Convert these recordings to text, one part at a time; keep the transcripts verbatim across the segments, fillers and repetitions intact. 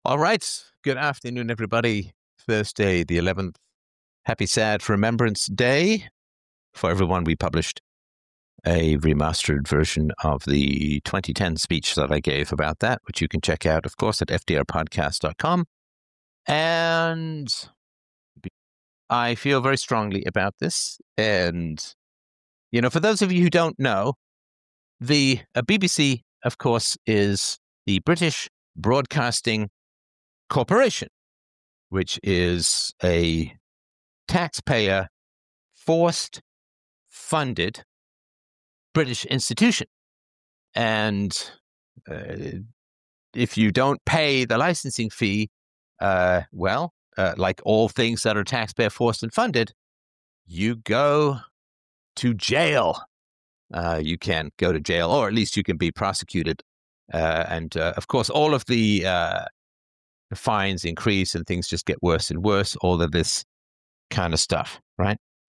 All right. Good afternoon, everybody. Thursday, the eleventh. Happy Sad Remembrance Day. For everyone, we published a remastered version of the twenty ten speech that I gave about that, which you can check out, of course, at f d r podcast dot com. And I feel very strongly about this. And, you know, for those of you who don't know, the uh, B B C, of course, is the British Broadcasting Corporation, which is a taxpayer forced funded British institution. And uh, if you don't pay the licensing fee, uh, well, uh, like all things that are taxpayer forced and funded, you go to jail. Uh, you can go to jail, or at least you can be prosecuted. Uh, and uh, of course, all of the uh, the fines increase and things just get worse and worse, all of this kind of stuff, right?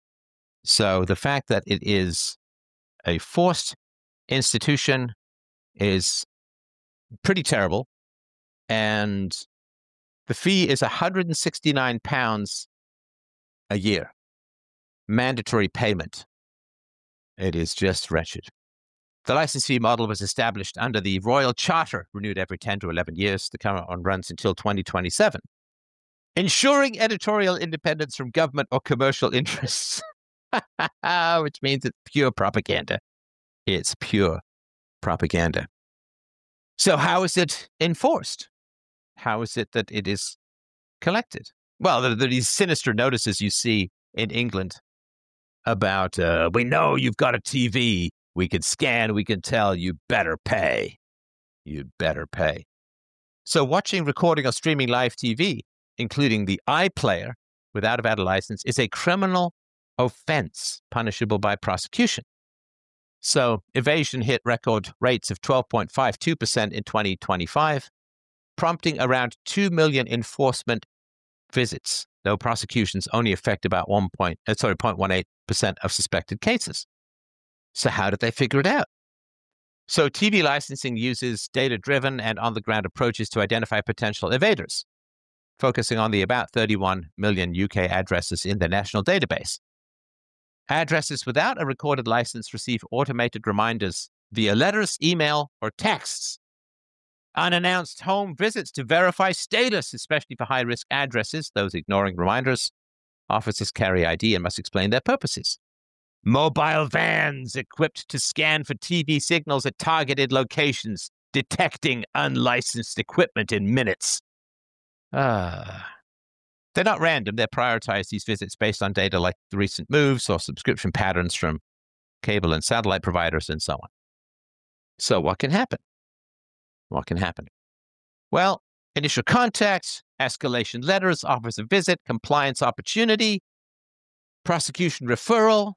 So the fact that it is a forced institution is pretty terrible. And the fee is one hundred sixty-nine pounds a year, mandatory payment. It is just wretched. The license fee model was established under the Royal Charter, renewed every ten to eleven years. The current one runs until twenty twenty-seven. Ensuring editorial independence from government or commercial interests, which means it's pure propaganda. It's pure propaganda. So how is it enforced? How is it that it is collected? Well, there are these sinister notices you see in England about, uh, we know you've got a T V. We can scan, we can tell, you better pay. You better pay. So watching, recording, or streaming live T V, including the iPlayer without a valid license, is a criminal offense punishable by prosecution. So evasion hit record rates of twelve point five two percent in twenty twenty-five, prompting around two million enforcement visits, though prosecutions only affect about one point, uh, sorry, zero point one eight percent of suspected cases. So how did they figure it out? So T V licensing uses data-driven and on-the-ground approaches to identify potential evaders, focusing on the about thirty-one million U K addresses in the national database. Addresses without a recorded license receive automated reminders via letters, email, or texts. Unannounced home visits to verify status, especially for high-risk addresses, those ignoring reminders. Officers carry I D and must explain their purposes. Mobile vans equipped to scan for T V signals at targeted locations, detecting unlicensed equipment in minutes. Ah. They're not random. They prioritize these visits based on data like the recent moves or subscription patterns from cable and satellite providers and so on. So what can happen? What can happen? Well, initial contact, escalation letters, offers of visit, compliance opportunity, prosecution referral,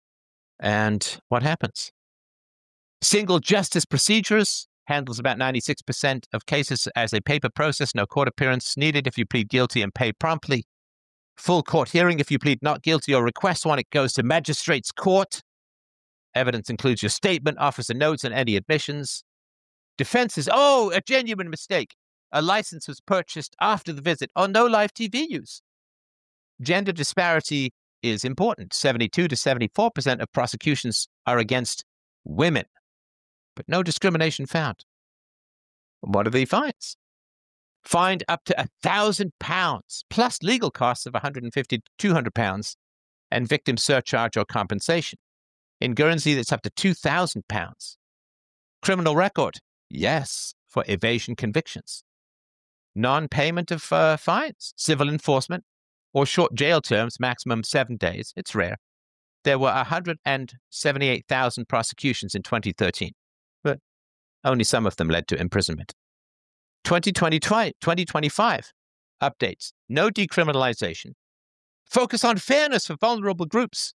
and what happens? Single justice procedures handles about ninety-six percent of cases as a paper process, no court appearance needed if you plead guilty and pay promptly. Full court hearing if you plead not guilty or request one, it goes to magistrate's court. Evidence includes your statement, offers and notes, and any admissions. Defense is, oh, a genuine mistake. A license was purchased after the visit, or no live T V use. Gender disparity is important. seventy-two to seventy-four percent of prosecutions are against women, but no discrimination found. What are the fines? Fined up to one thousand pounds, plus legal costs of one hundred fifty to two hundred pounds, and victim surcharge or compensation. In Guernsey, that's up to two thousand pounds. Criminal record, yes, for evasion convictions. Non-payment of uh, fines, civil enforcement, or short jail terms, maximum seven days. It's rare. There were one hundred seventy-eight thousand prosecutions in twenty thirteen, but only some of them led to imprisonment. twenty twenty, twenty twenty-five updates. No decriminalization. Focus on fairness for vulnerable groups.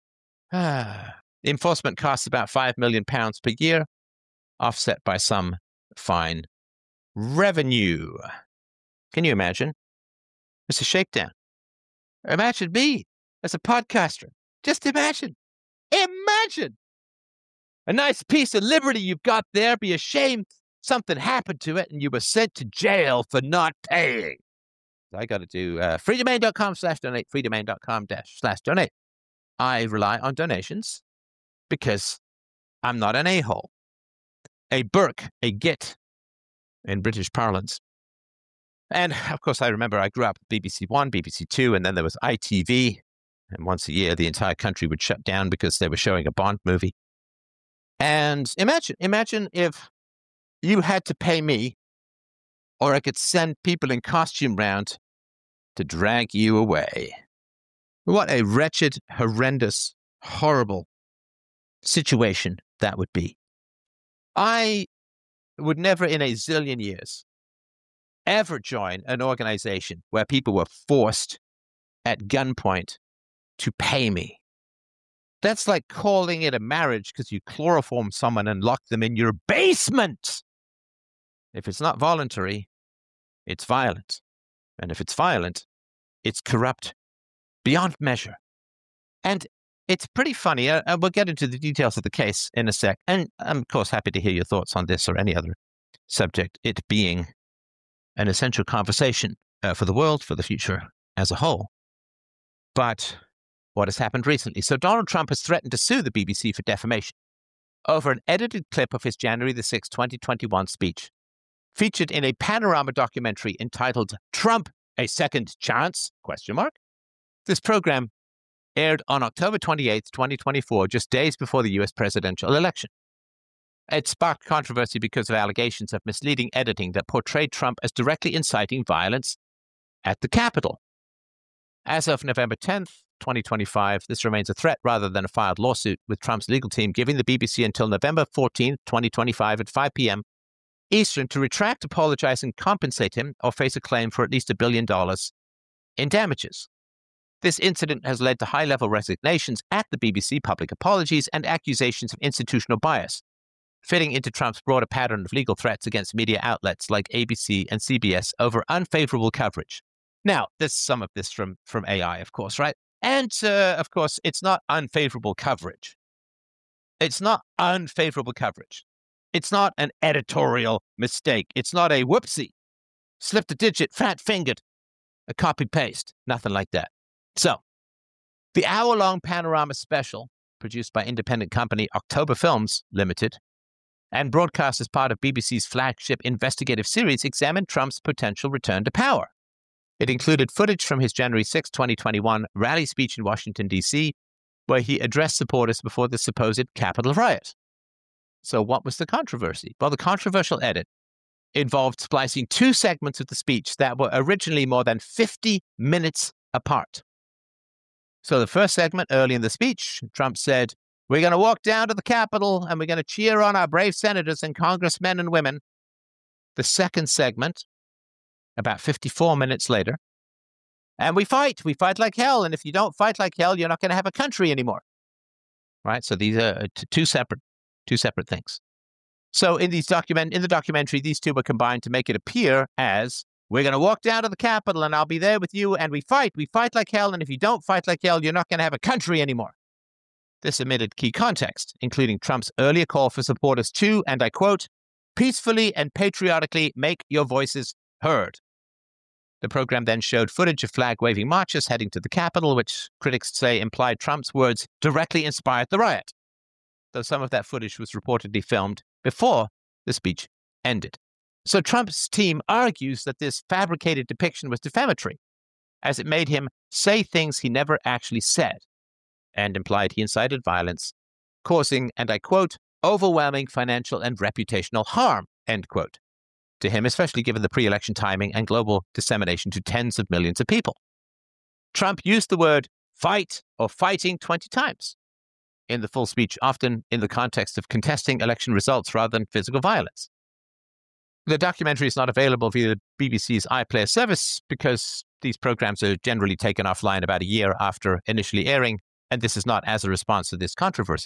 Ah, enforcement costs about five million pounds per year, offset by some fine revenue. Can you imagine? It's a shakedown. Imagine me as a podcaster. Just imagine. Imagine. A nice piece of liberty you've got there. Be ashamed something happened to it and you were sent to jail for not paying. So I got to do uh, freedomain.com slash donate, freedomain.com dash slash donate. I rely on donations because I'm not an a-hole. A Burke, a git in British parlance. And of course, I remember I grew up with B B C One, B B C Two, and then there was I T V. And once a year, the entire country would shut down because they were showing a Bond movie. And imagine, imagine if you had to pay me, or I could send people in costume round to drag you away. What a wretched, horrendous, horrible situation that would be. I would never in a zillion years ever join an organization where people were forced at gunpoint to pay me. That's like calling it a marriage because you chloroform someone and lock them in your basement. If it's not voluntary, it's violent. And if it's violent, it's corrupt beyond measure. And it's pretty funny. Uh, we'll get into the details of the case in a sec. And I'm, of course, happy to hear your thoughts on this or any other subject, it being an essential conversation uh, for the world, for the future as a whole. But what has happened recently? So Donald Trump has threatened to sue the B B C for defamation over an edited clip of his January the sixth, twenty twenty-one speech, featured in a Panorama documentary entitled Trump, A Second Chance? Question mark. This program aired on October twenty-eighth, twenty twenty-four, just days before the U S presidential election. It sparked controversy because of allegations of misleading editing that portrayed Trump as directly inciting violence at the Capitol. As of November tenth, twenty twenty-five, this remains a threat rather than a filed lawsuit, with Trump's legal team giving the B B C until November fourteenth, twenty twenty-five at five p.m. Eastern to retract, apologize, and compensate him or face a claim for at least a billion dollars in damages. This incident has led to high-level resignations at the B B C, public apologies, and accusations of institutional bias, fitting into Trump's broader pattern of legal threats against media outlets like A B C and C B S over unfavorable coverage. Now, there's some of this from, from A I, of course, right? And, uh, of course, it's not unfavorable coverage. It's not unfavorable coverage. It's not an editorial mistake. It's not a whoopsie, slipped a digit, fat-fingered, a copy-paste, nothing like that. So, the hour-long Panorama special, produced by independent company October Films Limited, and broadcast as part of B B C's flagship investigative series, examined Trump's potential return to power. It included footage from his January sixth, twenty twenty-one rally speech in Washington, D C, where he addressed supporters before the supposed Capitol riot. So what was the controversy? Well, the controversial edit involved splicing two segments of the speech that were originally more than fifty minutes apart. So the first segment, early in the speech, Trump said, "We're going to walk down to the Capitol and we're going to cheer on our brave senators and congressmen and women." The second segment, about fifty-four minutes later, "And we fight, we fight like hell. And if you don't fight like hell, you're not going to have a country anymore." Right? So these are t- two separate, two separate things. So in these document, in the documentary, these two were combined to make it appear as, "We're going to walk down to the Capitol and I'll be there with you. And we fight, we fight like hell. And if you don't fight like hell, you're not going to have a country anymore." This omitted key context, including Trump's earlier call for supporters to, and I quote, "peacefully and patriotically make your voices heard." The program then showed footage of flag-waving marchers heading to the Capitol, which critics say implied Trump's words directly inspired the riot, though some of that footage was reportedly filmed before the speech ended. So Trump's team argues that this fabricated depiction was defamatory, as it made him say things he never actually said, and implied he incited violence, causing, and I quote, "overwhelming financial and reputational harm," end quote, to him, especially given the pre-election timing and global dissemination to tens of millions of people. Trump used the word fight or fighting twenty times in the full speech, often in the context of contesting election results rather than physical violence. The documentary is not available via the B B C's iPlayer service because these programs are generally taken offline about a year after initially airing, and this is not as a response to this controversy.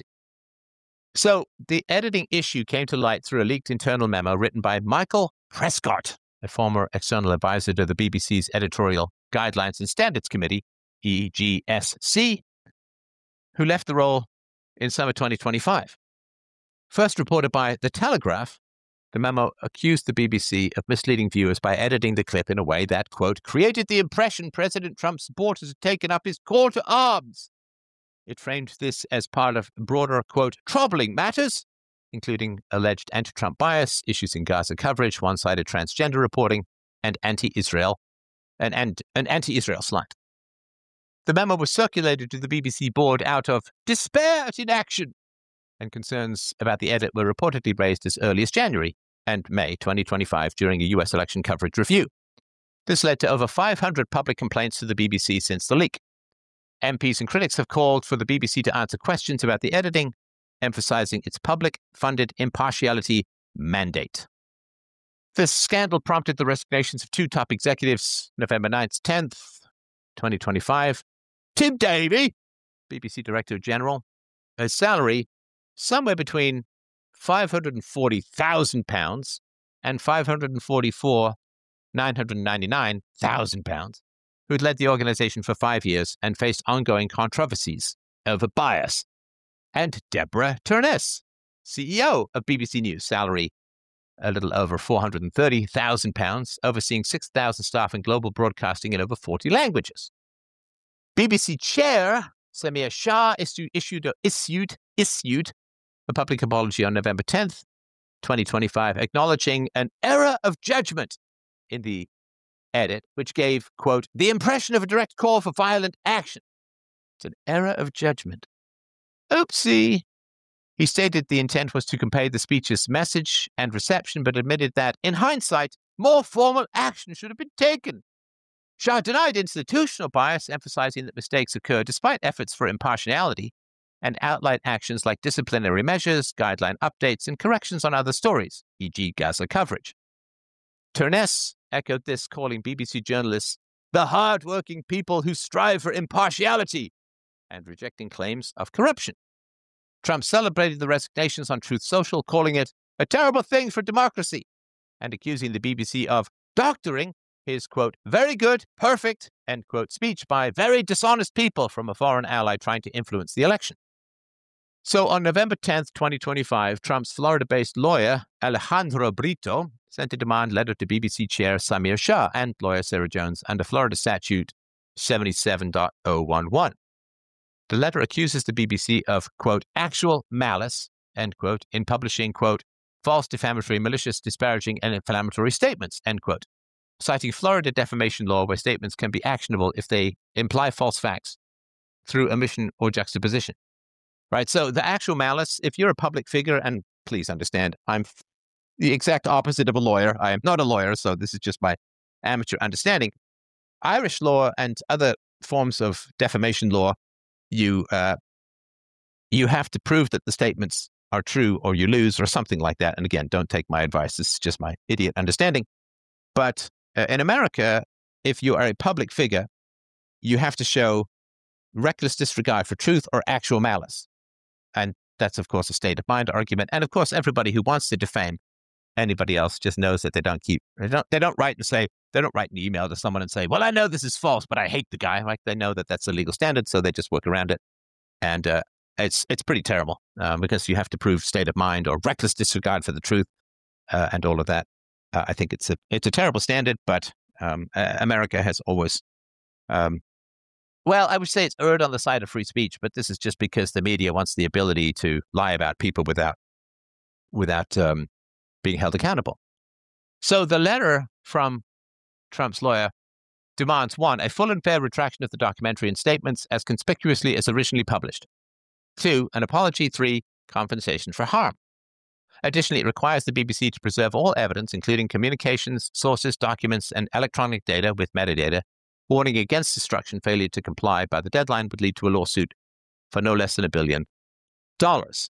So the editing issue came to light through a leaked internal memo written by Michael Prescott, a former external advisor to the B B C's Editorial Guidelines and Standards Committee, E G S C, who left the role in summer twenty twenty-five. First reported by The Telegraph, The memo accused the B B C of misleading viewers by editing the clip in a way that, quote, created the impression President Trump's supporters had taken up his call to arms. It framed this as part of broader, quote, troubling matters, including alleged anti-Trump bias, issues in Gaza coverage, one-sided transgender reporting, and anti-Israel, and, and an anti-Israel slant. The memo was circulated to the B B C board out of despair at inaction, and concerns about the edit were reportedly raised as early as January and May twenty twenty-five during a U S election coverage review. This led to over five hundred public complaints to the B B C since the leak. M Ps and critics have called for the B B C to answer questions about the editing, emphasizing its public-funded impartiality mandate. This scandal prompted the resignations of two top executives, November ninth, tenth, twenty twenty-five. Tim Davie, B B C Director General, a salary somewhere between five hundred forty thousand pounds and five hundred forty-four thousand nine hundred ninety-nine pounds, who had led the organization for five years and faced ongoing controversies over bias. And Deborah Turness, C E O of B B C News, salary a little over four hundred thirty thousand pounds, overseeing six thousand staff in global broadcasting in over forty languages. B B C Chair Samir Shah issued, issued, issued, issued a public apology on November tenth, twenty twenty-five, acknowledging an error of judgment in the edit, which gave, quote, the impression of a direct call for violent action. It's an error of judgment. Oopsie. He stated the intent was to convey the speech's message and reception, but admitted that, in hindsight, more formal action should have been taken. Shah denied institutional bias, emphasizing that mistakes occur despite efforts for impartiality, and outlined actions like disciplinary measures, guideline updates, and corrections on other stories, for example Gaza coverage. Turness echoed this, calling B B C journalists the hard-working people who strive for impartiality, and rejecting claims of corruption. Trump celebrated the resignations on Truth Social, calling it a terrible thing for democracy, and accusing the B B C of doctoring his, quote, very good, perfect, end quote, speech by very dishonest people from a foreign ally trying to influence the election. So on November tenth, twenty twenty-five, Trump's Florida-based lawyer, Alejandro Brito, sent a demand letter to B B C Chair Samir Shah and lawyer Sarah Jones under Florida Statute seventy-seven point oh one one. The letter accuses the B B C of, quote, actual malice, end quote, in publishing, quote, false, defamatory, malicious, disparaging, and inflammatory statements, end quote, citing Florida defamation law where statements can be actionable if they imply false facts through omission or juxtaposition. Right? So the actual malice, if you're a public figure, and please understand, I'm the exact opposite of a lawyer. I am not a lawyer, so this is just my amateur understanding. Irish law and other forms of defamation law, you uh, you have to prove that the statements are true or you lose or something like that. And again, don't take my advice. This is just my idiot understanding. But uh, in America, if you are a public figure, you have to show reckless disregard for truth or actual malice. And that's, of course, a state of mind argument. And of course, everybody who wants to defame anybody else just knows that they don't keep, they don't, they don't write and say, they don't write an email to someone and say, well, I know this is false, but I hate the guy. Like, they know that that's a legal standard, so they just work around it. And uh, it's it's pretty terrible uh, because you have to prove state of mind or reckless disregard for the truth uh, and all of that. Uh, I think it's a it's a terrible standard, but um, uh, America has always, um, well, I would say it's erred on the side of free speech, but this is just because the media wants the ability to lie about people without without um, being held accountable. So the letter from Trump's lawyer demands, one, a full and fair retraction of the documentary and statements as conspicuously as originally published. Two, an apology. Three, compensation for harm. Additionally, it requires the B B C to preserve all evidence, including communications, sources, documents, and electronic data with metadata, warning against destruction. Failure to comply by the deadline would lead to a lawsuit for no less than a billion dollars.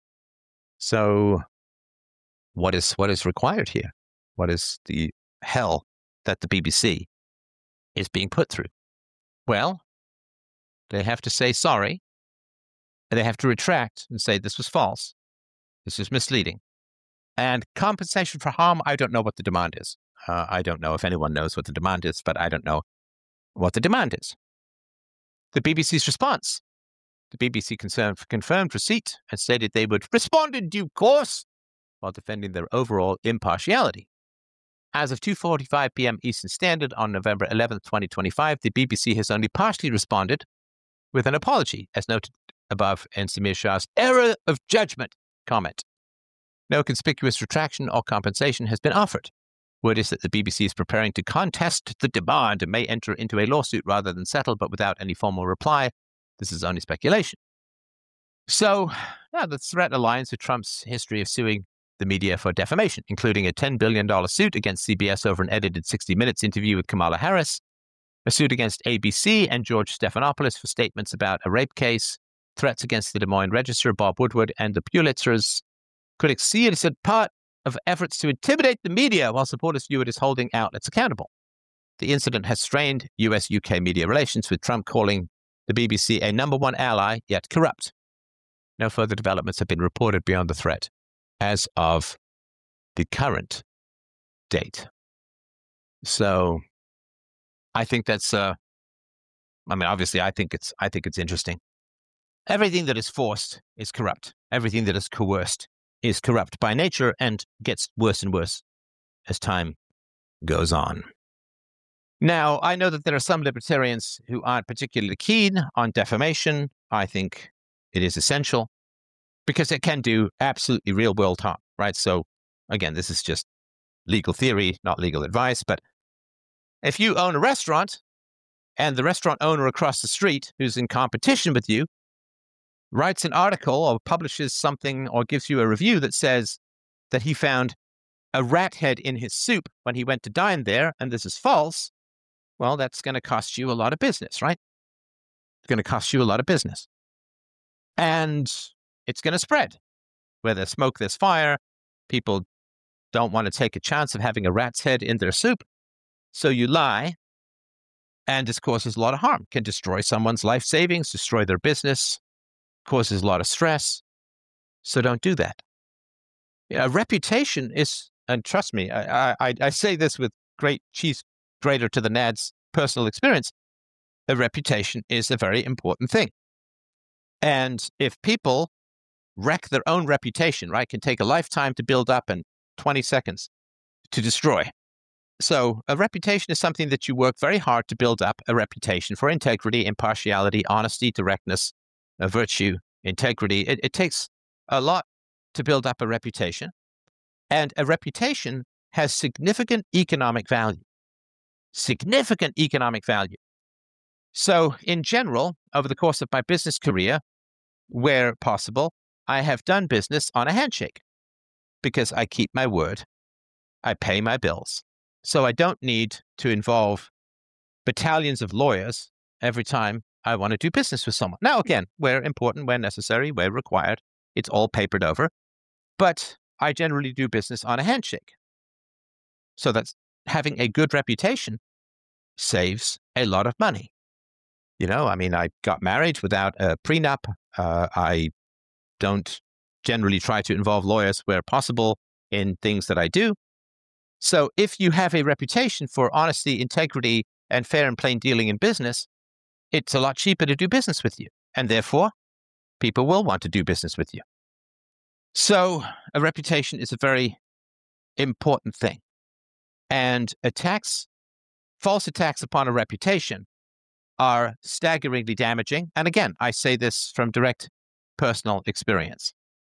So what is what is required here? What is the hell that the B B C is being put through? Well, they have to say sorry. And they have to retract and say this was false. This is misleading. And compensation for harm, I don't know what the demand is. Uh, I don't know if anyone knows what the demand is, but I don't know what the demand is. The B B C's response. The B B C confirmed, confirmed receipt and stated they would respond in due course while defending their overall impartiality. As of two forty-five p.m. Eastern Standard on November eleventh, twenty twenty-five, the B B C has only partially responded with an apology, as noted above in Samir Shah's error of judgment comment. No conspicuous retraction or compensation has been offered. Word is that the B B C is preparing to contest the demand and may enter into a lawsuit rather than settle, but without any formal reply. This is only speculation. So, yeah, the threat aligns with Trump's history of suing the media for defamation, including a ten billion dollars suit against C B S over an edited sixty minutes interview with Kamala Harris, a suit against A B C and George Stephanopoulos for statements about a rape case, threats against the Des Moines Register, Bob Woodward, and the Pulitzers. Critics see it as a part of efforts to intimidate the media, while supporters view it as holding outlets accountable. The incident has strained U S U K media relations, with Trump calling the B B C a number one ally, yet corrupt. No further developments have been reported beyond the threat as of the current date. So I think that's, uh, I mean, obviously, I think it's, I think it's interesting. Everything that is forced is corrupt. Everything that is coerced is corrupt by nature and gets worse and worse as time goes on. Now, I know that there are some libertarians who aren't particularly keen on defamation. I think it is essential because it can do absolutely real-world harm, right? So, again, this is just legal theory, not legal advice. But if you own a restaurant and the restaurant owner across the street who's in competition with you writes an article or publishes something or gives you a review that says that he found a rat head in his soup when he went to dine there, and this is false, well, that's going to cost you a lot of business, right? It's going to cost you a lot of business. And it's going to spread. Where there's smoke, there's fire. People don't want to take a chance of having a rat's head in their soup. So you lie, and this causes a lot of harm. Can destroy someone's life savings, destroy their business, causes a lot of stress. So don't do that. Yeah, reputation is, and trust me, I, I, I say this with great cheese grater to the Nads personal experience, a reputation is a very important thing. And if people wreck their own reputation, right, can take a lifetime to build up and twenty seconds to destroy. So a reputation is something that you work very hard to build up, a reputation for integrity, impartiality, honesty, directness, a virtue, integrity. It, it takes a lot to build up a reputation. And a reputation has significant economic value. Significant economic value. So in general, over the course of my business career, where possible, I have done business on a handshake because I keep my word. I pay my bills. So I don't need to involve battalions of lawyers every time I want to do business with someone. Now, again, where important, where necessary, where required, it's all papered over. But I generally do business on a handshake. So that's having a good reputation saves a lot of money. You know, I mean, I got married without a prenup. Uh, I don't generally try to involve lawyers where possible in things that I do. So if you have a reputation for honesty, integrity, and fair and plain dealing in business, it's a lot cheaper to do business with you. And therefore, people will want to do business with you. So a reputation is a very important thing. And attacks, false attacks upon a reputation are staggeringly damaging. And again, I say this from direct personal experience.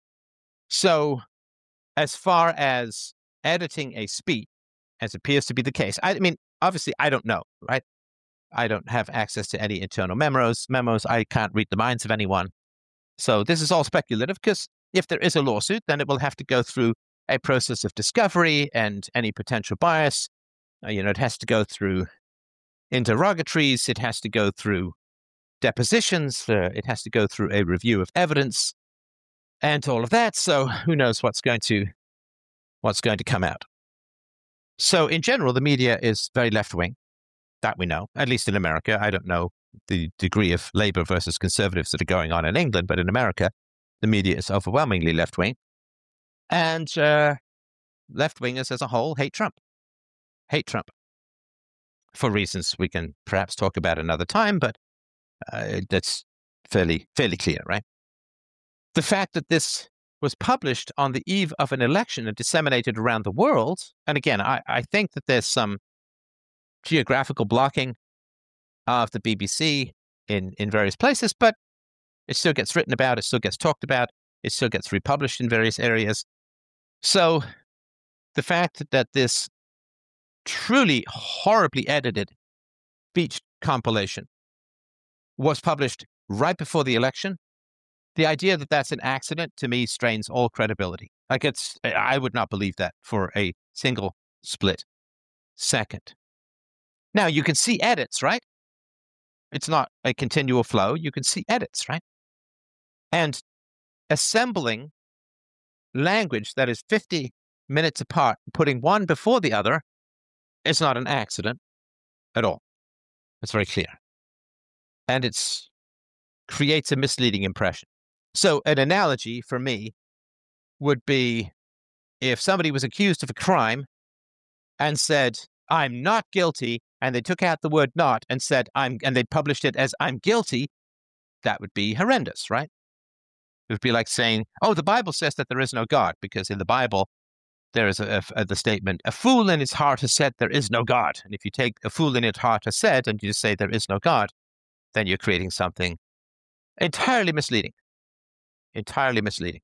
So as far as editing a speech, as appears to be the case, I mean, obviously, I don't know, right? I don't have access to any internal memos. Memos. I can't read the minds of anyone. So this is all speculative because if there is a lawsuit, then it will have to go through a process of discovery and any potential bias. Uh, you know, it has to go through interrogatories. It has to go through depositions. Uh, it has to go through a review of evidence and all of that. So who knows what's going to what's going to come out. So in general, the media is very left-wing. That we know, at least in America. I don't know the degree of labor versus conservatives that are going on in England, but in America, the media is overwhelmingly left-wing. And uh, left-wingers as a whole hate Trump. Hate Trump. For reasons we can perhaps talk about another time, but uh, that's fairly, fairly clear, right? The fact that this was published on the eve of an election and disseminated around the world. And again, I, I think that there's some geographical blocking of the B B C in, in various places, but it still gets written about, it still gets talked about, it still gets republished in various areas. So the fact that this truly horribly edited speech compilation was published right before the election, the idea that that's an accident, to me, strains all credibility. Like it's, I would not believe that for a single split second. Now, you can see edits, right? It's not a continual flow. You can see edits, right? And assembling language that is fifty minutes apart, putting one before the other, is not an accident at all. It's very clear. And it creates a misleading impression. So an analogy for me would be if somebody was accused of a crime and said, I'm not guilty, and they took out the word not and said, I'm, and they published it as I'm guilty, that would be horrendous, right? It would be like saying, oh, the Bible says that there is no God, because in the Bible, there is a, a, the statement, a fool in his heart has said there is no God. And if you take a fool in his heart has said and you just say there is no God, then you're creating something entirely misleading. Entirely misleading.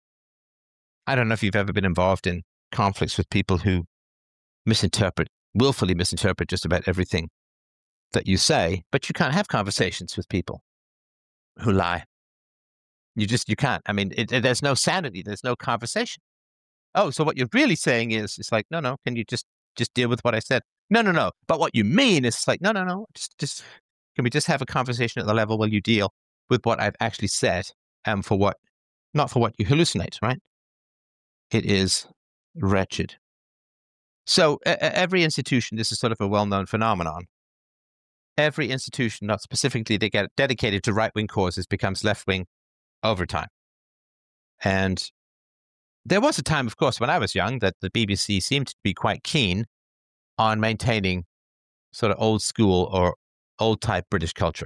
I don't know if you've ever been involved in conflicts with people who misinterpret, willfully misinterpret just about everything that you say, but you can't have conversations with people who lie. You just, you can't. I mean, it, it, there's no sanity. There's no conversation. Oh, so what you're really saying is, it's like, no, no, can you just, just deal with what I said? No, no, no. But what you mean is like, no, no, no, just, just, can we just have a conversation at the level where you deal with what I've actually said and for what, not for what you hallucinate, right? It is wretched. So uh, every institution, this is sort of a well-known phenomenon. Every institution, not specifically they get dedicated to right-wing causes, becomes left-wing over time. And there was a time, of course, when I was young, that the B B C seemed to be quite keen on maintaining sort of old school or old type British culture.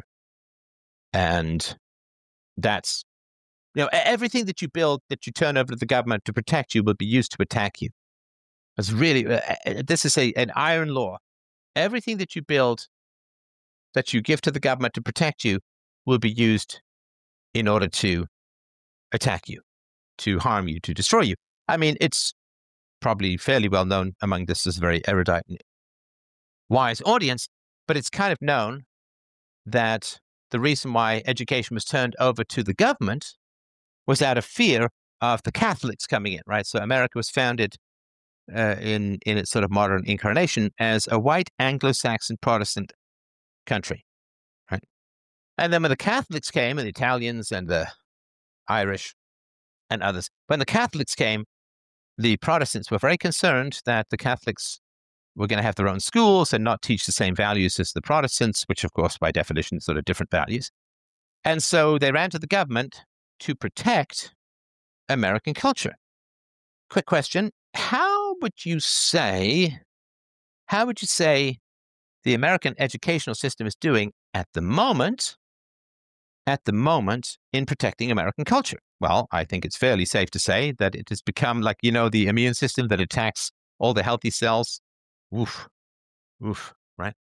And that's, you know, everything that you build, that you turn over to the government to protect you will be used to attack you. It's really, uh, this is a, an iron law. Everything that you build, that you give to the government to protect you, will be used in order to attack you, to harm you, to destroy you. I mean, it's probably fairly well known among this is a very erudite and wise audience, but it's kind of known that the reason why education was turned over to the government was out of fear of the Catholics coming in, right? So America was founded uh, in, in its sort of modern incarnation as a white Anglo-Saxon Protestant country, right? And then when the Catholics came, and the Italians and the Irish and others, when the Catholics came, the Protestants were very concerned that the Catholics were going to have their own schools and not teach the same values as the Protestants, which of course, by definition, sort of different values. And so they ran to the government to protect American culture. Quick question. How would you say, how would you say the American educational system is doing at the moment, at the moment in protecting American culture? Well, I think it's fairly safe to say that it has become like, you know, the immune system that attacks all the healthy cells. Oof, oof, right?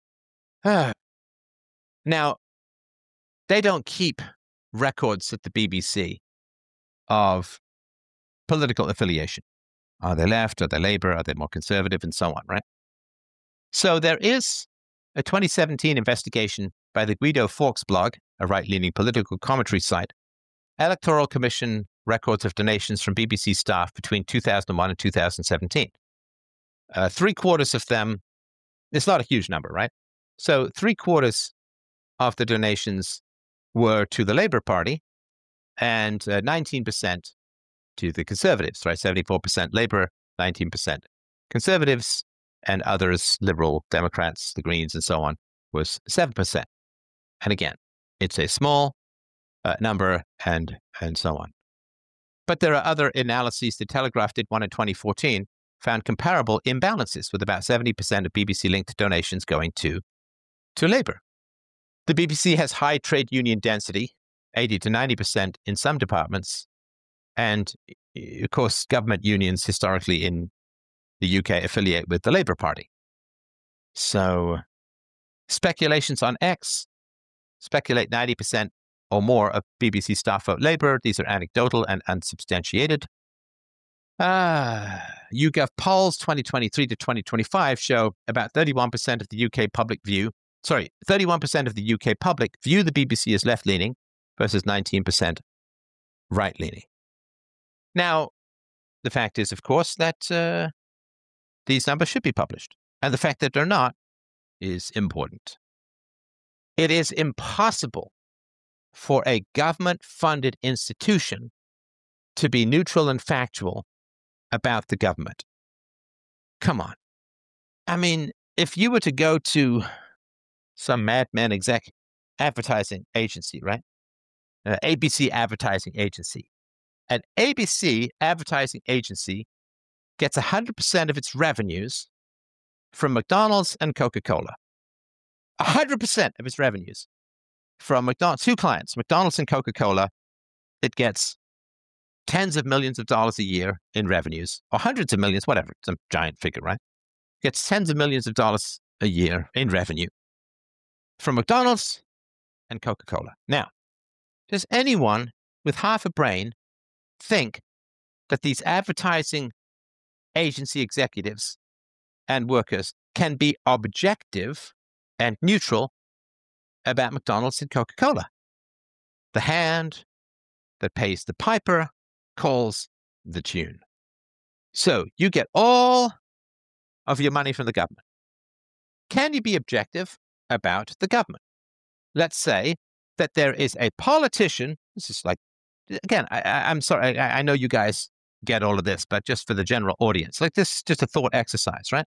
Ah. Now, they don't keep records at the B B C of political affiliation. Are they left? Are they Labour? Are they more conservative? And so on, right? So there is a twenty seventeen investigation by the Guido Fawkes blog, a right-leaning political commentary site, Electoral Commission records of donations from B B C staff between two thousand one and two thousand seventeen. Uh, three quarters of them, it's not a huge number, right? So three quarters of the donations were to the Labour Party and uh, nineteen percent to the Conservatives, right? seventy-four percent Labour, nineteen percent Conservatives, and others, Liberal, Democrats, the Greens, and so on, was seven percent. And again, it's a small uh, number and, and so on. But there are other analyses. The Telegraph did one in twenty fourteen, found comparable imbalances with about seventy percent of B B C-linked donations going to, to Labour. The B B C has high trade union density, eighty to ninety percent in some departments, and of course, government unions historically in the U K affiliate with the Labour Party. So speculations on X speculate ninety percent or more of B B C staff vote Labour. These are anecdotal and unsubstantiated. Ah, YouGov polls twenty twenty-three to twenty twenty-five show about thirty-one percent of the U K public view, sorry, thirty-one percent of the U K public view the B B C as left-leaning versus nineteen percent right-leaning. Now, the fact is, of course, that uh, these numbers should be published. And the fact that they're not is important. It is impossible for a government-funded institution to be neutral and factual about the government. Come on. I mean, if you were to go to some madman exec advertising agency, right? Uh, A B C advertising agency. An A B C advertising agency gets one hundred percent of its revenues from McDonald's and Coca-Cola. one hundred percent of its revenues from McDonald's, two clients, McDonald's and Coca-Cola. It gets tens of millions of dollars a year in revenues, or hundreds of millions, whatever, some giant figure, right? Gets tens of millions of dollars a year in revenue from McDonald's and Coca-Cola. Now, does anyone with half a brain think that these advertising agency executives and workers can be objective and neutral about McDonald's and Coca-Cola? The hand that pays the piper calls the tune. So you get all of your money from the government. Can you be objective about the government? Let's say that there is a politician. This is like, again, I, I, I'm sorry, I, I know you guys get all of this, but just for the general audience, like this is just a thought exercise, right?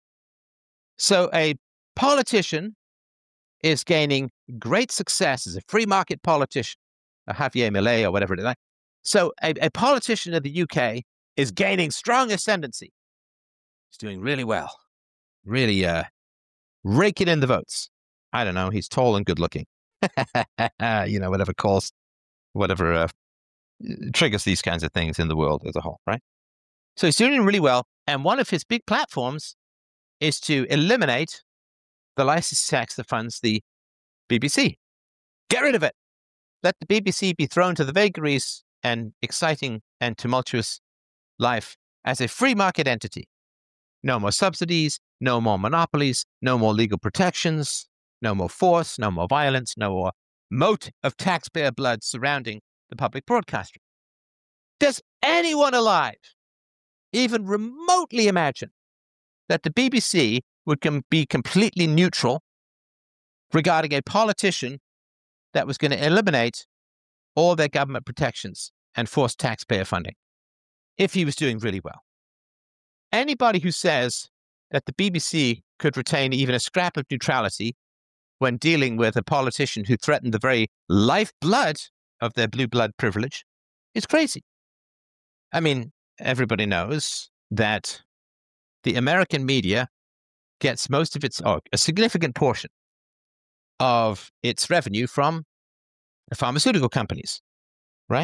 So a politician is gaining great success as a free market politician, a Javier Milei or whatever it is. So a, a politician in the U K is gaining strong ascendancy. He's doing really well, really uh, raking in the votes. I don't know. He's tall and good looking. You know, whatever calls, whatever uh, triggers these kinds of things in the world as a whole, right? So he's doing really well. And one of his big platforms is to eliminate the license tax that funds the B B C. Get rid of it. Let the B B C be thrown to the vagaries and exciting and tumultuous life as a free market entity. No more subsidies, no more monopolies, no more legal protections, no more force, no more violence, no more moat of taxpayer blood surrounding the public broadcaster. Does anyone alive even remotely imagine that the B B C would com- be completely neutral regarding a politician that was going to eliminate all their government protections and force taxpayer funding if he was doing really well? Anybody who says that the B B C could retain even a scrap of neutrality when dealing with a politician who threatened the very lifeblood of their blue blood privilege is crazy. I mean, everybody knows that the American media gets most of its, or a significant portion of its revenue from the pharmaceutical companies, right?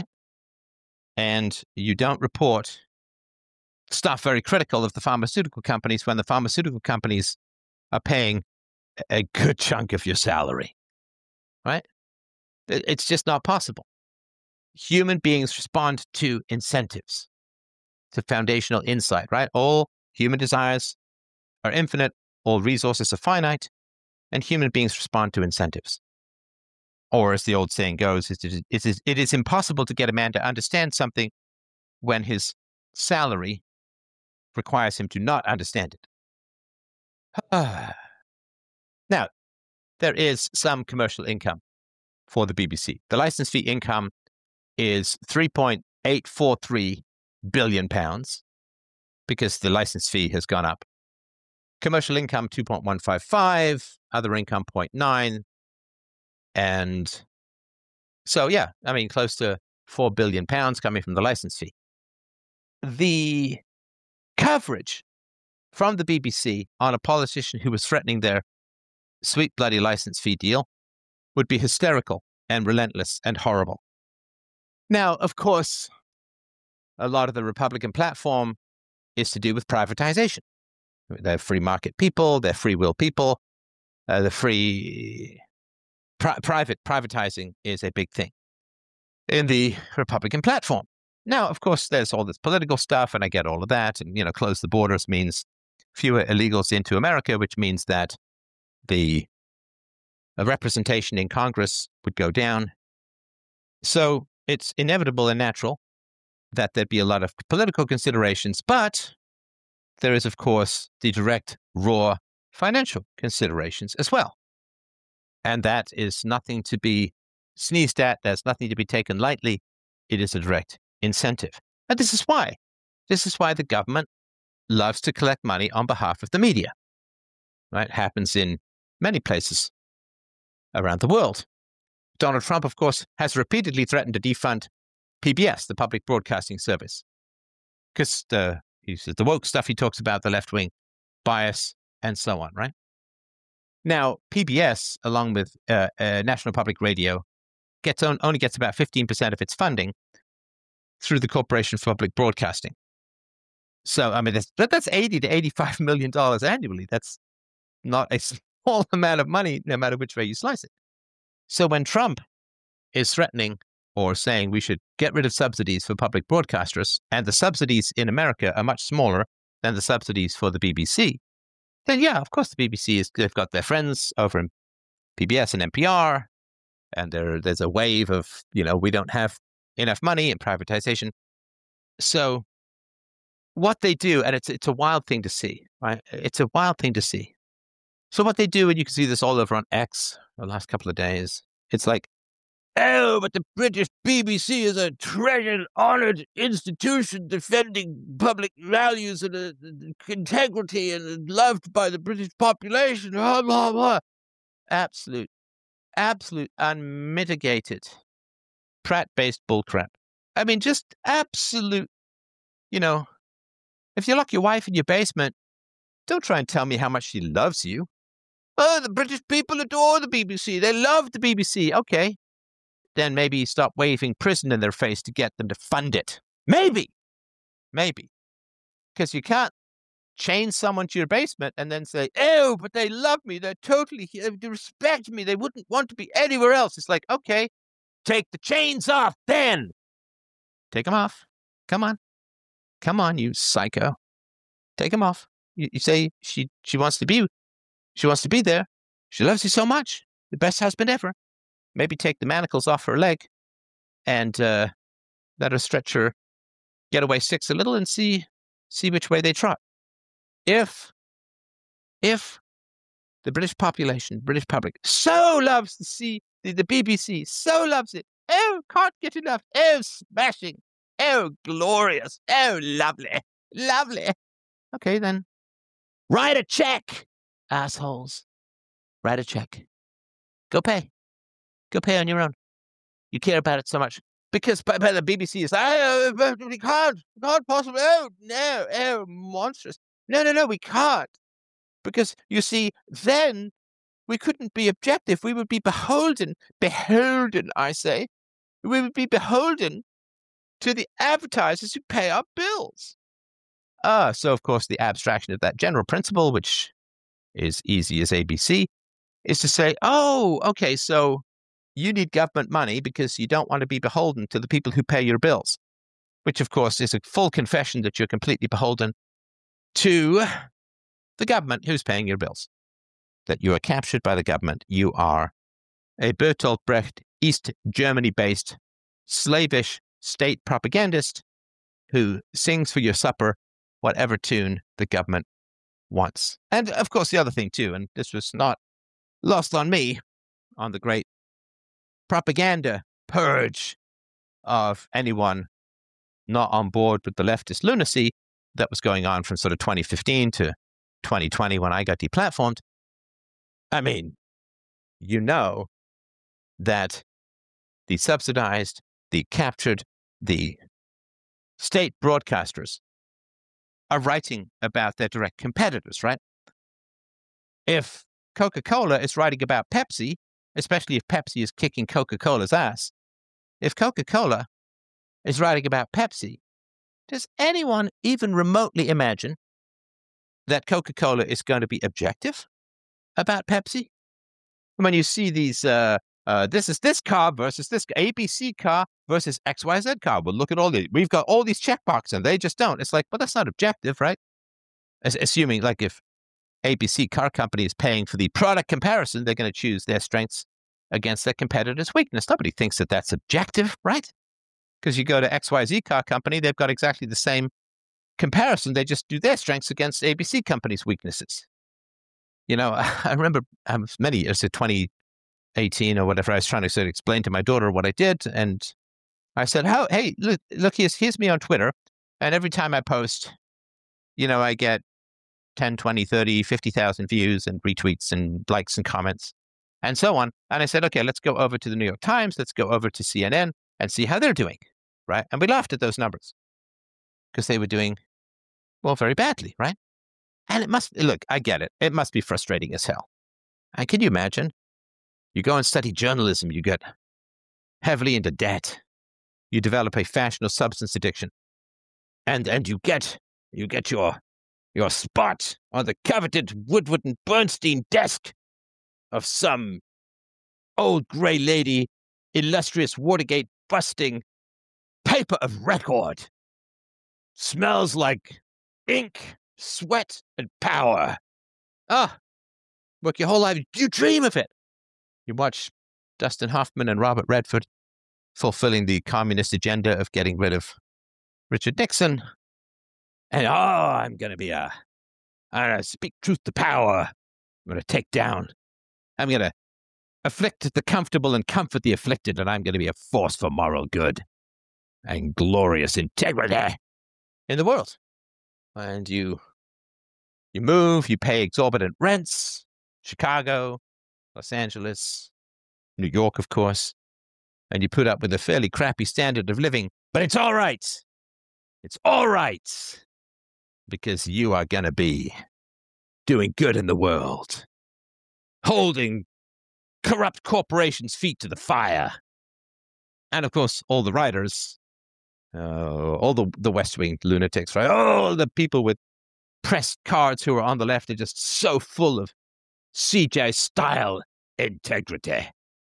And you don't report stuff very critical of the pharmaceutical companies when the pharmaceutical companies are paying a good chunk of your salary, right? It's just not possible. Human beings respond to incentives, to foundational insight, right? All human desires are infinite, all resources are finite, and human beings respond to incentives. Or as the old saying goes, it is, it is, it is impossible to get a man to understand something when his salary requires him to not understand it. Now, there is some commercial income for the B B C. The license fee income is three point eight four three billion pounds because the license fee has gone up. Commercial income two point one five five, other income zero point nine. And so, yeah, I mean, close to four billion pounds coming from the license fee. The coverage from the B B C on a politician who was threatening their sweet bloody license fee deal would be hysterical and relentless and horrible. Now, of course, a lot of the Republican platform is to do with privatization. They're free market people, they're free will people, uh, the free pri- private privatizing is a big thing in the Republican platform. Now, of course, there's all this political stuff, and I get all of that. And, you know, close the borders means fewer illegals into America, which means that the representation in Congress would go down. So it's inevitable and natural that there'd be a lot of political considerations, but there is, of course, the direct, raw financial considerations as well. And that is nothing to be sneezed at. There's nothing to be taken lightly. It is a direct incentive. And this is why. This is why the government loves to collect money on behalf of the media. Right? It happens in many places around the world. Donald Trump, of course, has repeatedly threatened to defund P B S, the public broadcasting service, because the, the woke stuff he talks about, the left-wing bias, and so on, right? Now, P B S, along with uh, uh, National Public Radio, gets on, only gets about fifteen percent of its funding through the Corporation for Public Broadcasting. So, I mean, that's, that's eighty to eighty-five million dollars annually. That's not a small amount of money, no matter which way you slice it. So when Trump is threatening or saying we should get rid of subsidies for public broadcasters, and the subsidies in America are much smaller than the subsidies for the B B C, then yeah, of course the B B C is, they've got their friends over in P B S and N P R, and there there's a wave of, you know, we don't have enough money in privatization. So what they do, and it's it's a wild thing to see, right? It's a wild thing to see. So what they do, and you can see this all over on X the last couple of days, it's like, oh, but the British B B C is a treasured, honored institution defending public values and uh, integrity and loved by the British population. Blah, blah, blah. Absolute, absolute, unmitigated, Pratt-based bullcrap. I mean, just absolute, you know, if you lock your wife in your basement, don't try and tell me how much she loves you. Oh, the British people adore the B B C. They love the B B C. Okay. Then maybe stop waving prison in their face to get them to fund it. Maybe. Maybe. Because you can't chain someone to your basement and then say, oh, but they love me. They're totally, they respect me. They wouldn't want to be anywhere else. It's like, okay, take the chains off then. Take them off. Come on. Come on, you psycho. Take them off. You, you say she, she wants to be, she wants to be there. She loves you so much. The best husband ever. Maybe take the manacles off her leg and uh, let her stretch her getaway six a little and see see which way they trot. If, if the British population, British public, so loves to see the, the B B C, so loves it, oh, can't get enough, oh, smashing, oh, glorious, oh, lovely, lovely. Okay, then write a check, assholes. Write a check. Go pay. Go pay on your own. You care about it so much. Because by, by the B B C is like, oh, we can't, we can't possibly, oh, no, oh, monstrous. No, no, no, we can't. Because, you see, then we couldn't be objective. We would be beholden, beholden, I say. We would be beholden to the advertisers who pay our bills. Ah, so, of course, the abstraction of that general principle, which is easy as A B C, is to say, oh, okay, so you need government money because you don't want to be beholden to the people who pay your bills, which, of course, is a full confession that you're completely beholden to the government who's paying your bills, that you are captured by the government. You are a Bertolt Brecht, East Germany-based, slavish state propagandist who sings for your supper whatever tune the government wants. And, of course, the other thing, too, and this was not lost on me, on the great propaganda purge of anyone not on board with the leftist lunacy that was going on from sort of twenty fifteen to twenty twenty when I got deplatformed. I mean, you know that the subsidized, the captured, the state broadcasters are writing about their direct competitors, right? If Coca-Cola is writing about Pepsi, especially if Pepsi is kicking Coca-Cola's ass, if Coca-Cola is writing about Pepsi, Does anyone even remotely imagine that Coca-Cola is going to be objective about Pepsi? When you see these, uh, uh, this is this car versus this A B C car versus X Y Z car. Well, look at all these. We've got all these checkboxes and they just don't. It's like, well, that's not objective, right? As- assuming like if A B C car company is paying for the product comparison, they're going to choose their strengths against their competitor's weakness. Nobody thinks that that's objective, right? Because you go to X Y Z car company, they've got exactly the same comparison. They just do their strengths against A B C company's weaknesses. You know, I remember um, many years, so twenty eighteen or whatever, I was trying to sort of explain to my daughter what I did. And I said, "How? Hey, look, look here's, here's me on Twitter. And every time I post, you know, I get ten, twenty, thirty, fifty thousand views and retweets and likes and comments and so on." And I said, okay, let's go over to the New York Times. Let's go over to C N N and see how they're doing, right? And we laughed at those numbers because they were doing, well, very badly, right? And it must, look, I get it. It must be frustrating as hell. And can you imagine? You go and study journalism, you get heavily into debt, you develop a fashion or substance addiction, and and you get you get your your spot on the coveted Woodward and Bernstein desk of some old grey lady, illustrious Watergate busting paper of record. Smells like ink, sweat, and power. Ah, work your whole life. You dream of it. You watch Dustin Hoffman and Robert Redford fulfilling the communist agenda of getting rid of Richard Nixon. And, oh, I'm going to be a, I'm going to speak truth to power. I'm going to take down, I'm going to afflict the comfortable and comfort the afflicted, and I'm going to be a force for moral good and glorious integrity in the world. And you, you move, you pay exorbitant rents, Chicago, Los Angeles, New York, of course, and you put up with a fairly crappy standard of living, but it's all right. It's all right because you are going to be doing good in the world, holding corrupt corporations' feet to the fire. And of course, all the writers, uh, all the, the West Wing lunatics, right? All the people with pressed cards who are on the left are just so full of C J style integrity.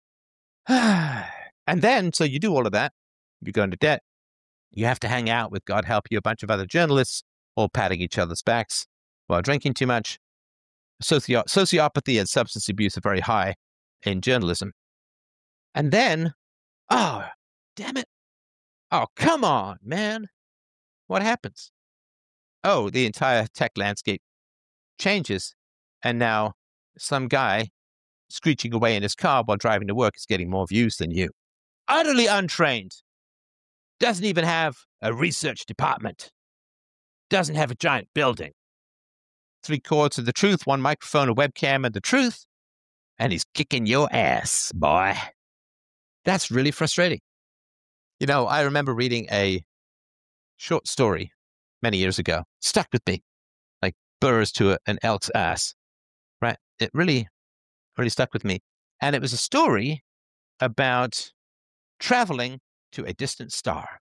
And then, so you do all of that, you go into debt, you have to hang out with, God help you, a bunch of other journalists, all patting each other's backs while drinking too much. Socio- sociopathy and substance abuse are very high in journalism. And then, oh, damn it. Oh, come on, man. What happens? Oh, the entire tech landscape changes. And now some guy screeching away in his car while driving to work is getting more views than you. Utterly untrained. Doesn't even have a research department. Doesn't have a giant building. Three cords of the truth, one microphone, a webcam, and the truth. And he's kicking your ass, boy. That's really frustrating. You know, I remember reading a short story many years ago. Stuck with me. Like burrs to a, an elk's ass. Right? It really, really stuck with me. And it was a story about traveling to a distant star.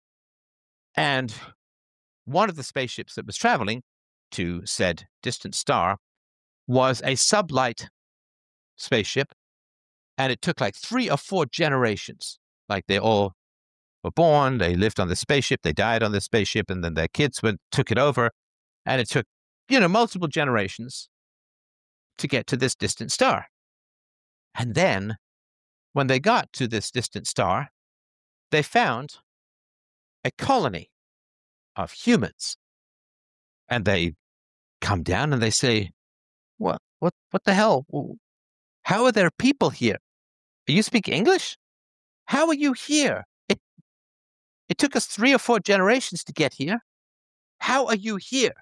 And one of the spaceships that was traveling to said distant star was a sublight spaceship. And it took like three or four generations. Like they all were born, they lived on the spaceship, they died on the spaceship, and then their kids went, took it over. And it took, you know, multiple generations to get to this distant star. And then when they got to this distant star, they found a colony of humans. And they come down and they say, what, what, what the hell? How are there people here? Do you speak English? How are you here? It, it took us three or four generations to get here. How are you here?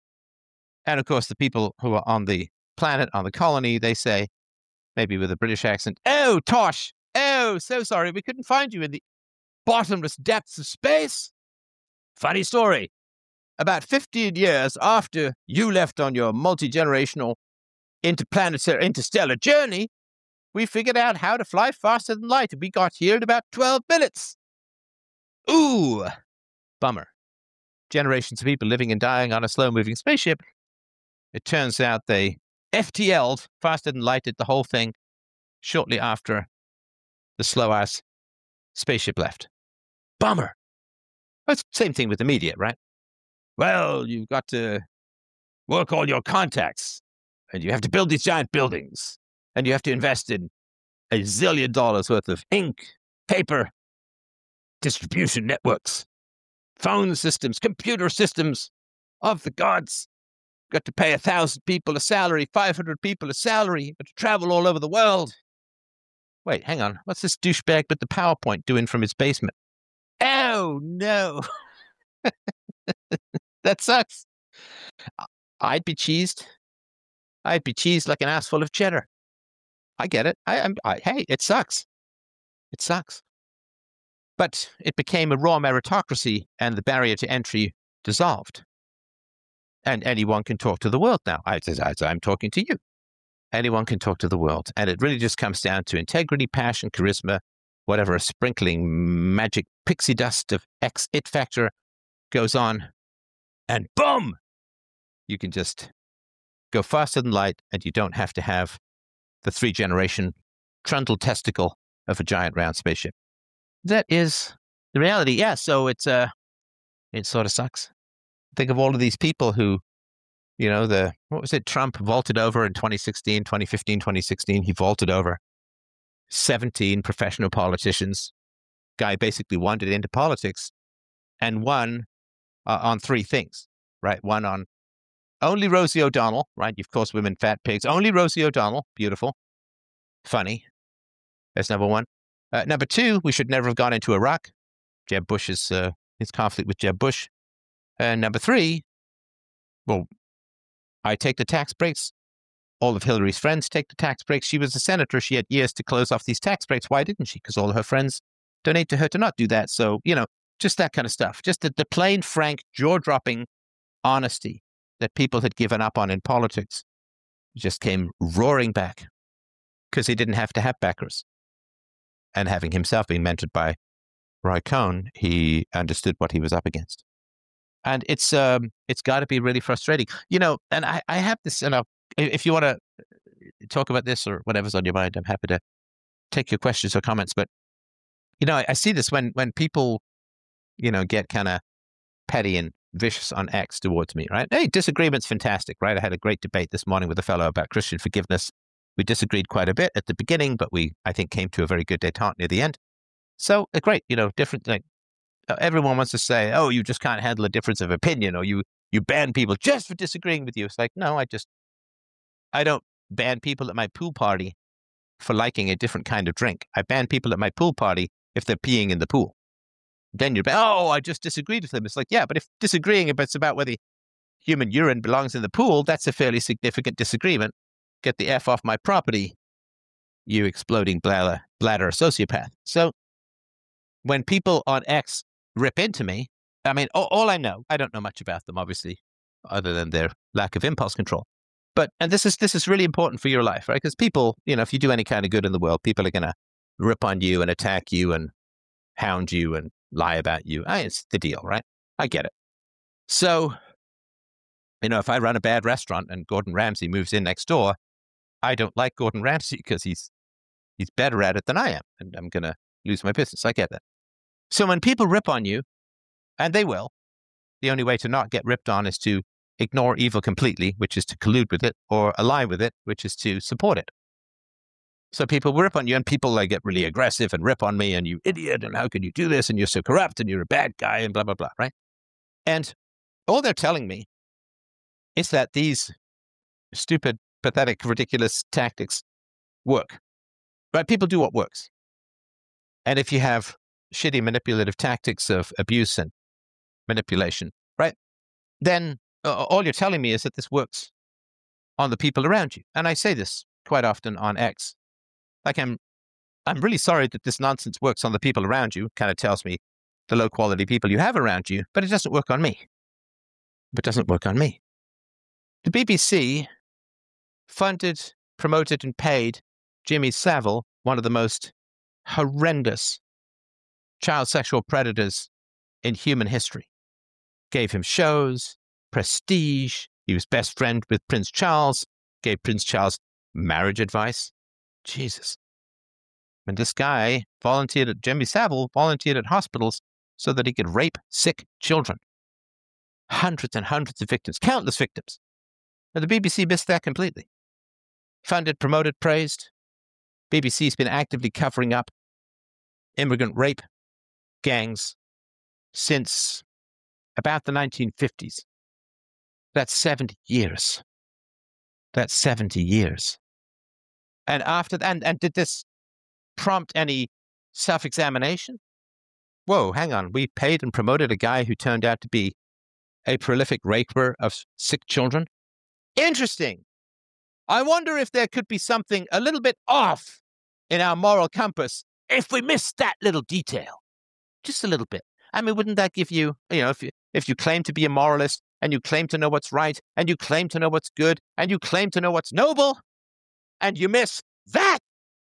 And of course, the people who are on the planet, on the colony, they say, maybe with a British accent, oh, Tosh, oh, so sorry, we couldn't find you in the bottomless depths of space. Funny story. About fifteen years after you left on your multi-generational interplanetary interstellar journey, we figured out how to fly faster than light. We got here in about twelve minutes. Ooh, bummer. generations of people living and dying on a slow-moving spaceship. It turns out they F T L'd, faster than light, did the whole thing shortly after the slow-ass spaceship left. Bummer. That's the same thing with the media, right? Well, you've got to work all your contacts, and you have to build these giant buildings, and you have to invest in a zillion dollars worth of ink, paper, distribution networks, phone systems, computer systems of the gods. Got to pay a thousand people a salary, five hundred people a salary, got to travel all over the world. Wait, hang on. What's this douchebag with the PowerPoint doing from his basement? Oh, no. That sucks. I'd be cheesed. I'd be cheesed like an ass full of cheddar. I get it. I, I'm, I, hey, it sucks. It sucks. But it became a raw meritocracy, and the barrier to entry dissolved. And anyone can talk to the world now, as, as I'm talking to you. Anyone can talk to the world. And it really just comes down to integrity, passion, charisma, whatever a sprinkling magic pixie dust of X it factor goes on. And boom! You can just go faster than light, and you don't have to have the three-generation trundle testicle of a giant round spaceship. That is the reality. Yeah, so it's uh, it sort of sucks. Think of all of these people who, you know, the, what was it, Trump vaulted over in twenty sixteen, twenty fifteen, twenty sixteen. He vaulted over seventeen professional politicians. Guy basically wandered into politics and won uh, on three things, right? One on only Rosie O'Donnell, right? Of course, women, fat pigs. Only Rosie O'Donnell. Beautiful. Funny. That's number one. Uh, number two, we should never have gone into Iraq. Jeb Bush's uh, his conflict with Jeb Bush. And number three, well, I take the tax breaks. All of Hillary's friends take the tax breaks. She was a senator. She had years to close off these tax breaks. Why didn't she? Because all of her friends donate to her to not do that. So, you know, just that kind of stuff. Just the, the plain, frank, jaw-dropping honesty that people had given up on in politics just came roaring back because he didn't have to have backers. And having himself been mentored by Roy Cohn, he understood what he was up against. And it's um, it's got to be really frustrating. You know, and I, I have this, and I'll, if you want to talk about this or whatever's on your mind, I'm happy to take your questions or comments. But, you know, I, I see this when, when people, you know, get kind of petty and vicious on X towards me, right? Hey, disagreement's fantastic, right? I had a great debate this morning with a fellow about Christian forgiveness. We disagreed quite a bit at the beginning, but we, I think, came to a very good détente near the end. So, uh, great, you know, different, like, uh, everyone wants to say, oh, you just can't handle a difference of opinion, or you, you ban people just for disagreeing with you. It's like, no, I just, I don't ban people at my pool party for liking a different kind of drink. I ban people at my pool party if they're peeing in the pool. Then you're, oh, I just disagreed with them. It's like, yeah, but if disagreeing if it's about whether human urine belongs in the pool, that's a fairly significant disagreement. Get the F off my property, you exploding bladder, bladder sociopath. So when people on X rip into me, I mean, all, all I know, I don't know much about them, obviously, other than their lack of impulse control. But, and this is this is really important for your life, right? Because people, you know, if you do any kind of good in the world, people are going to rip on you and attack you and hound you and lie about you. I, it's the deal, right? I get it. So, you know, if I run a bad restaurant and Gordon Ramsay moves in next door, I don't like Gordon Ramsay because he's he's better at it than I am, and I'm going to lose my business. I get that. So when people rip on you, and they will, the only way to not get ripped on is to ignore evil completely, which is to collude with it, or ally with it, which is to support it. So people will rip on you, and people like get really aggressive and rip on me, and you idiot, and how can you do this, and you're so corrupt, and you're a bad guy, and blah, blah, blah, right? And all they're telling me is that these stupid, pathetic, ridiculous tactics work, right? People do what works. And if you have shitty manipulative tactics of abuse and manipulation, right, then uh, all you're telling me is that this works on the people around you. And I say this quite often on X. Like, I'm, I'm really sorry that this nonsense works on the people around you. Kind of tells me the low quality people you have around you, but it doesn't work on me. It doesn't work on me. The B B C funded, promoted, and paid Jimmy Savile, one of the most horrendous child sexual predators in human history. gave him shows, prestige. He was best friend with Prince Charles, gave Prince Charles marriage advice. Jesus. And this guy volunteered at, Jimmy Savile volunteered at hospitals so that he could rape sick children. Hundreds and hundreds of victims, countless victims. And the B B C missed that completely. Funded, promoted, praised. B B C's been actively covering up immigrant rape gangs since about the nineteen fifties. That's seventy years. That's seventy years. And after that, and, and did this prompt any self-examination? Whoa, hang on. We paid and promoted a guy who turned out to be a prolific raper of sick children. Interesting. I wonder if there could be something a little bit off in our moral compass if we missed that little detail. Just a little bit. I mean, wouldn't that give you, you know, if you, if you claim to be a moralist and you claim to know what's right and you claim to know what's good and you claim to know what's noble and you miss that,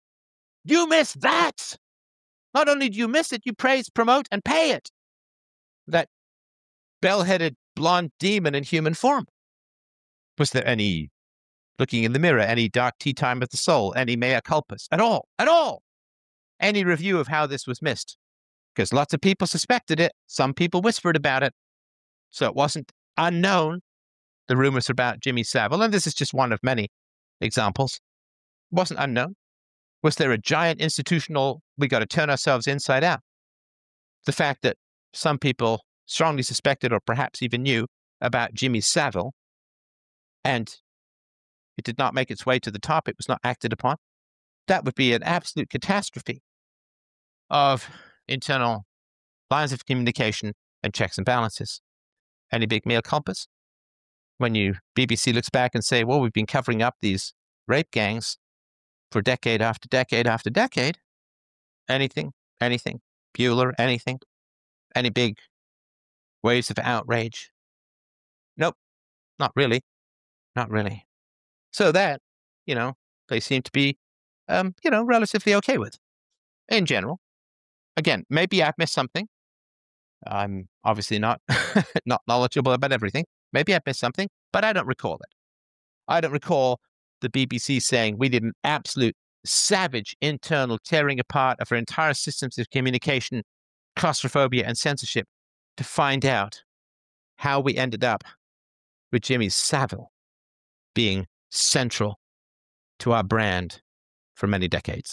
you miss that. Not only do you miss it, you praise, promote, and pay it. That bell-headed blonde demon in human form. Was there any looking in the mirror, any dark tea time of the soul, any mea culpas at all, at all? Any review of how this was missed? Because lots of people suspected it. Some people whispered about it. So it wasn't unknown, the rumors about Jimmy Savile, and this is just one of many examples. It wasn't unknown. Was there a giant institutional, we got to turn ourselves inside out? The fact that some people strongly suspected or perhaps even knew about Jimmy Savile, and it did not make its way to the top, it was not acted upon, that would be an absolute catastrophe of internal lines of communication and checks and balances. Any big mea culpas? When you B B C looks back and say, well, we've been covering up these rape gangs for decade after decade after decade. Anything, anything, Bueller, anything, any big waves of outrage? Nope, not really, not really. So that, you know, they seem to be, um, you know, relatively okay with in general. Again, maybe I've missed something. I'm obviously not not knowledgeable about everything. Maybe I've missed something, but I don't recall it. I don't recall the B B C saying we did an absolute savage internal tearing apart of our entire systems of communication, claustrophobia, and censorship to find out how we ended up with Jimmy Savile being central to our brand for many decades.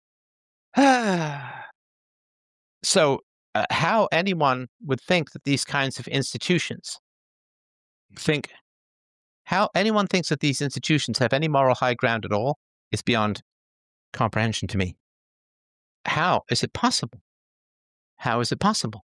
So uh, how anyone would think that these kinds of institutions think, how anyone thinks that these institutions have any moral high ground at all is beyond comprehension to me. How is it possible? How is it possible?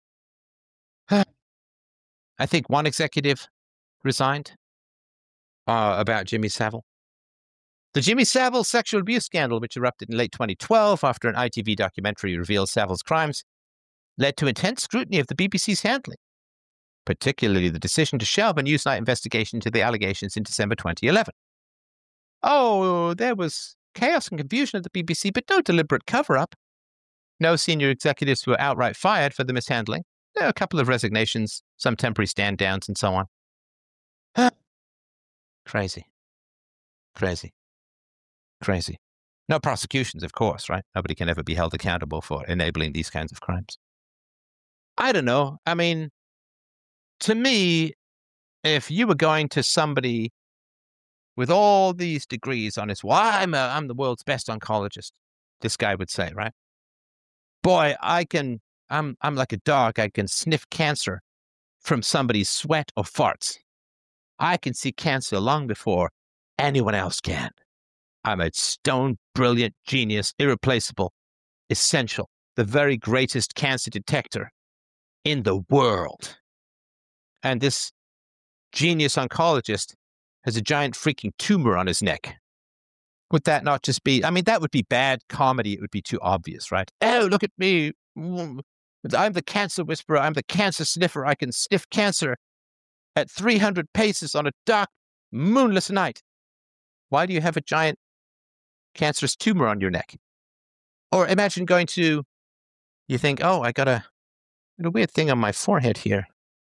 I think one executive resigned uh, about Jimmy Savile. The Jimmy Savile sexual abuse scandal, which erupted in late twenty twelve after an I T V documentary revealed Savile's crimes, led to intense scrutiny of the B B C's handling, particularly the decision to shelve a Newsnight investigation into the allegations in December twenty eleven. Oh, there was chaos and confusion at the B B C, but no deliberate cover-up. No senior executives were outright fired for the mishandling. There were a couple of resignations, some temporary stand-downs, and so on. Crazy. Crazy. Crazy. No prosecutions, of course, right? Nobody can ever be held accountable for enabling these kinds of crimes. I don't know. I mean, to me, if you were going to somebody with all these degrees on his, well, I'm, a, I'm the world's best oncologist, this guy would say, right? Boy, I can, I'm, I'm like a dog. I can sniff cancer from somebody's sweat or farts. I can see cancer long before anyone else can. I'm a stone brilliant genius, irreplaceable, essential, the very greatest cancer detector in the world. And this genius oncologist has a giant freaking tumor on his neck. Would that not just be, I mean, that would be bad comedy. It would be too obvious, right? Oh, look at me. I'm the cancer whisperer. I'm the cancer sniffer. I can sniff cancer at three hundred paces on a dark, moonless night. Why do you have a giant cancerous tumor on your neck? Or imagine going to, you think, oh, I got a, a weird thing on my forehead here.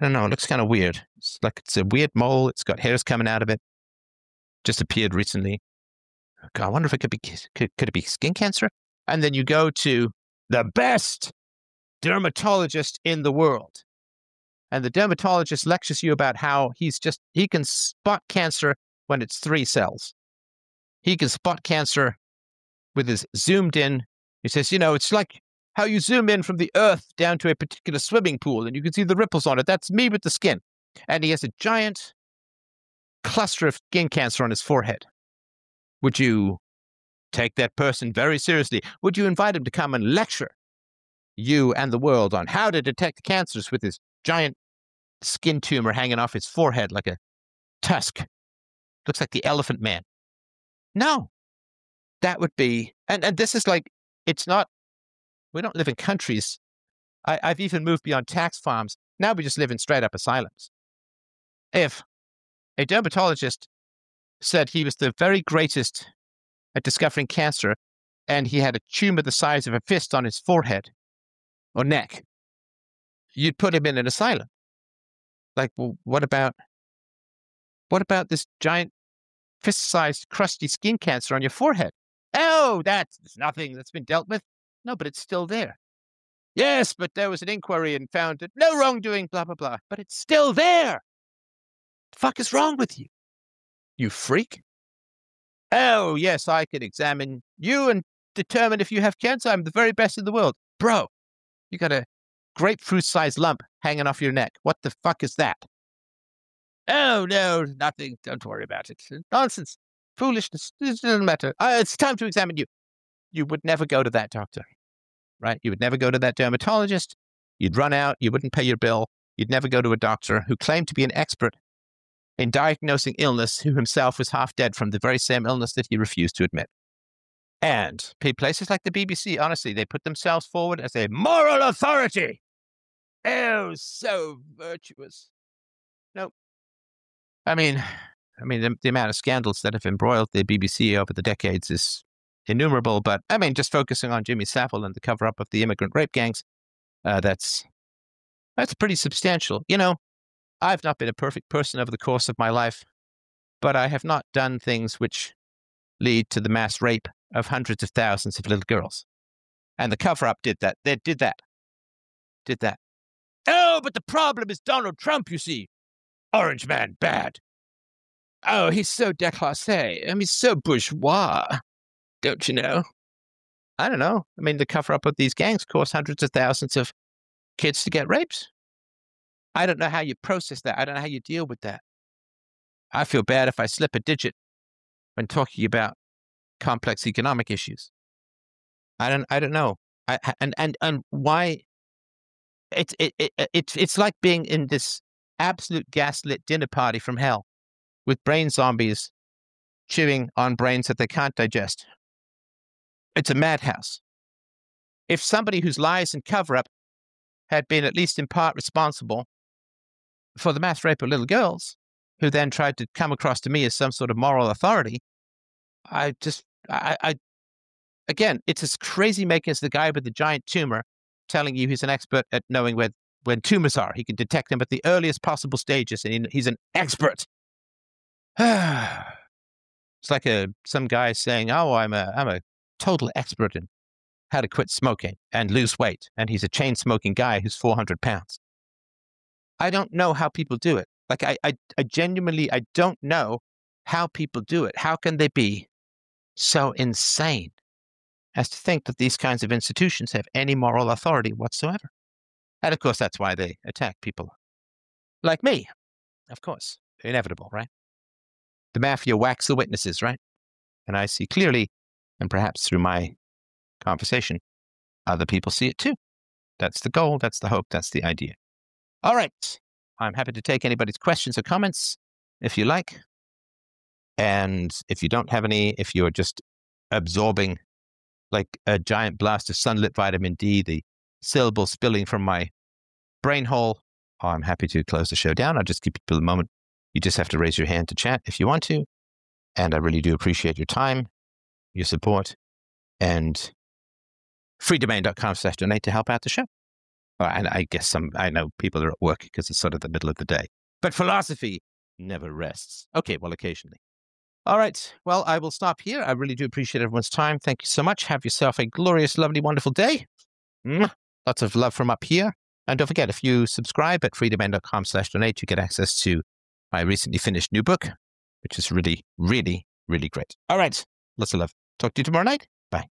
I don't know. It looks kind of weird. It's like it's a weird mole. It's got hairs coming out of it. Just appeared recently. God, I wonder if it could be could, could it be skin cancer? And then you go to the best dermatologist in the world, and the dermatologist lectures you about how he's just he can spot cancer when it's three cells. He can spot cancer with his zoomed in. He says, you know, it's like how you zoom in from the earth down to a particular swimming pool and you can see the ripples on it. That's me with the skin. And he has a giant cluster of skin cancer on his forehead. Would you take that person very seriously? Would you invite him to come and lecture you and the world on how to detect cancers with his giant skin tumor hanging off his forehead like a tusk? Looks like the Elephant Man. No. That would be, and, and this is like, it's not, we don't live in countries. I, I've even moved beyond tax farms. Now we just live in straight up asylums. If a dermatologist said he was the very greatest at discovering cancer and he had a tumor the size of a fist on his forehead or neck, you'd put him in an asylum. Like, well, what about, what about this giant fist-sized crusty skin cancer on your forehead? Oh, that's nothing. That's been dealt with. No, but it's still there. Yes, but there was an inquiry and found that no wrongdoing, blah, blah, blah. But it's still there. The fuck is wrong with you? You freak? Oh, yes, I can examine you and determine if you have cancer. I'm the very best in the world. Bro, you got a grapefruit-sized lump hanging off your neck. What the fuck is that? Oh, no, nothing. Don't worry about it. Nonsense. Foolishness. It doesn't matter. Uh, it's time to examine you. You would never go to that doctor, right? You would never go to that dermatologist. You'd run out. You wouldn't pay your bill. You'd never go to a doctor who claimed to be an expert in diagnosing illness, who himself was half dead from the very same illness that he refused to admit. And places like the B B C, honestly, they put themselves forward as a moral authority. Oh, so virtuous. Nope. I mean, I mean, the, the amount of scandals that have embroiled the B B C over the decades is innumerable. But I mean, just focusing on Jimmy Savile and the cover-up of the immigrant rape gangs, uh, that's that's pretty substantial. You know, I've not been a perfect person over the course of my life, but I have not done things which lead to the mass rape of hundreds of thousands of little girls. And the cover-up did that. They did that. Did that. Oh, but the problem is Donald Trump, you see. Orange man, bad. Oh, he's so déclassé. I mean, he's so bourgeois. Don't you know? I don't know. I mean, the cover-up of these gangs cost hundreds of thousands of kids to get raped. I don't know how you process that. I don't know how you deal with that. I feel bad if I slip a digit when talking about complex economic issues. I don't. I don't know. I, and and and why? It's it, it it's it's like being in this absolute gaslit dinner party from hell, with brain zombies chewing on brains that they can't digest. It's a madhouse. If somebody whose lies and cover-up had been at least in part responsible for the mass rape of little girls, who then tried to come across to me as some sort of moral authority, I just, I, I again, it's as crazy making as the guy with the giant tumor telling you he's an expert at knowing where when tumors are. He can detect them at the earliest possible stages, and he, he's an expert. It's like a some guy saying, "Oh, I'm a I'm a total expert in how to quit smoking and lose weight," and he's a chain smoking guy who's four hundred pounds. I don't know how people do it. Like I, I, I genuinely, I don't know how people do it. How can they be so insane as to think that these kinds of institutions have any moral authority whatsoever? And of course, that's why they attack people like me. Of course, inevitable, right? The mafia whacks the witnesses, right? And I see clearly, and perhaps through my conversation, other people see it too. That's the goal. That's the hope. That's the idea. All right. I'm happy to take anybody's questions or comments if you like. And if you don't have any, if you're just absorbing like a giant blast of sunlit vitamin D, the syllable spilling from my brain hole, I'm happy to close the show down. I'll just keep it for the moment. You just have to raise your hand to chat if you want to. And I really do appreciate your time, your support, and freedomain dot com slash donate to help out the show. And I guess some, I know people are at work because it's sort of the middle of the day. But philosophy never rests. Okay, well, occasionally. All right. Well, I will stop here. I really do appreciate everyone's time. Thank you so much. Have yourself a glorious, lovely, wonderful day. Lots of love from up here. And don't forget, if you subscribe at freedomain.com slash donate, you get access to my recently finished new book, which is really, really, really great. All right. Lots of love. Talk to you tomorrow night. Bye.